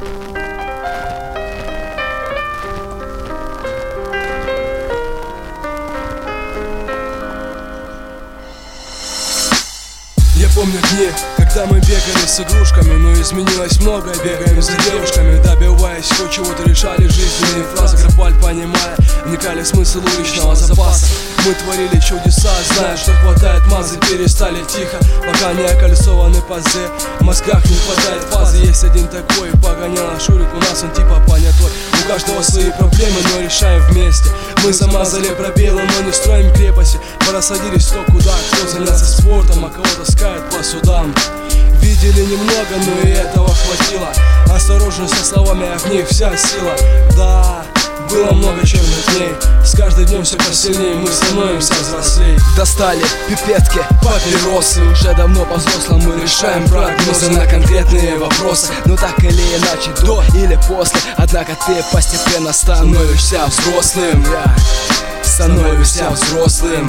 Я помню дни, когда мы бегали с игрушками, но изменилось многое. Бегаем за девушками, добиваясь хоть чего-то, решали жизненные фразы. Грабаль, понимая, вникали в смысл уличного запаса. Мы творили чудеса, зная, что хватает мазы. Перестали тихо, пока не окольцованы пазы. В мозгах не хватает фазы. Есть один такой, погонял Шурик, у нас он типа понятой. У каждого свои проблемы, но решаем вместе. Мы замазали пробелы, но не строим крепости. Порасадились кто куда, кто занялся спортом, а кого таскают по судам. Видели немного, но и этого хватило. Осторожно со словами, а в них вся сила. Да, было много черных дней. С каждым днем все посильнее, мы становимся взрослей. Достали пипетки, папиросы. Уже давно по-взрослому решаем прогнозы на конкретные вопросы. Но так или иначе, до или после. Однако ты постепенно становишься взрослым. Становишься взрослым.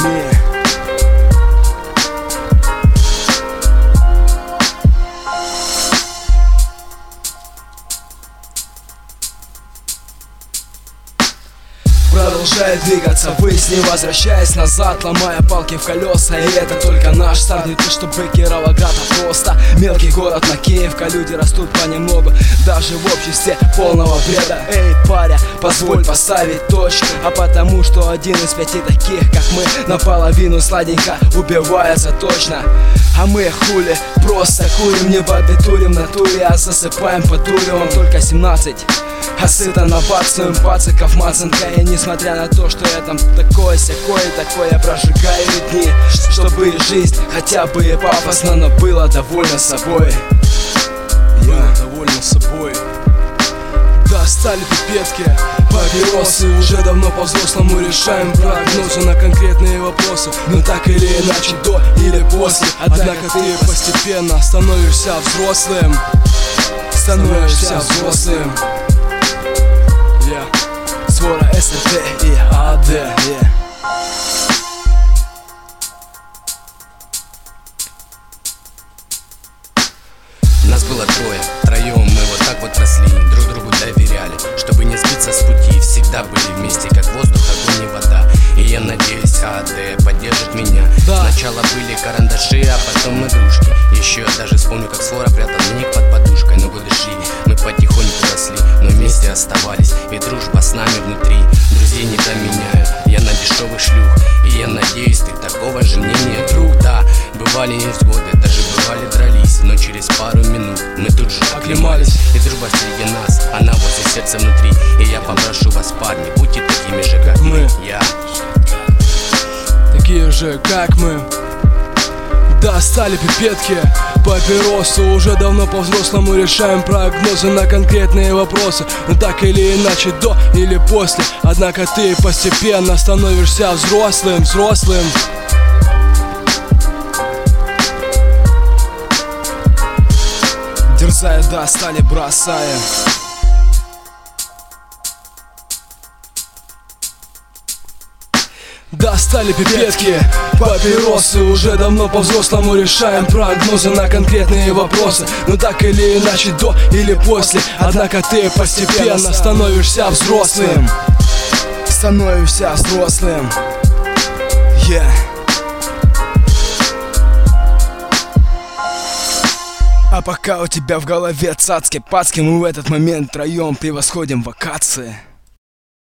Продолжает двигаться ввысь, не возвращаясь назад, ломая палки в колеса. И это только наш старт, не то чтобы Кировоград, а просто мелкий город на Киевка. Люди растут понемногу, даже в обществе полного бреда. Эй, паря, позволь поставить точку. А потому что один из 5 таких, как мы, наполовину сладенько убивается точно. А мы хули, просто курим, не барбитурим в натуре, а засыпаем под дуревом. Только 17, а сыто навацаем пациков мацанка. И несмотря на то, что я там такое-сякое, такое прожигаю дни, чтобы жизнь хотя бы и пафосно, но было довольно собой. Было довольно собой. Достали пипетки, папиросы. Уже давно по-взрослому решаем прогнозы на конкретные вопросы. Но так или иначе, до или после. Однако ты постепенно становишься взрослым. Становишься взрослым. Свора СРТ и АД. Нас было трое, втроем мы вот так вот росли, друг другу доверяли, чтобы не сбиться с пути, всегда были вместе, как воздух, огонь и вода. И я надеюсь, АД поддержит меня. Сначала были карандаши, а потом игрушки. Еще я даже вспомню, как Свора прятал дневник под подушкой. Но годы шли, мы потихоньку росли, но вместе оставались, ведь дружба с нами внутри. Друзей не променяю, я на дешевых шлюх. И я надеюсь, ты такого же мнения, друг. Да, бывали невзгоды, даже бывали дрались, но через пару минут мы тут же оклемались. И дружба среди нас, она возле сердца внутри. И я попрошу вас, парни, будьте такими же, как мы. Такие же, как мы. Достали пипетки, папиросы. Уже давно по-взрослому решаем прогнозы на конкретные вопросы. Но так или иначе, до или после. Однако ты постепенно становишься взрослым. Дерзая, достали, бросая. Достали пипетки, папиросы. Уже давно по-взрослому решаем прогнозы на конкретные вопросы. Но так или иначе, до или после. Однако ты постепенно становишься взрослым. Становишься взрослым. А пока у тебя в голове цацки-пацки, мы в этот момент втроем превосходим вакации.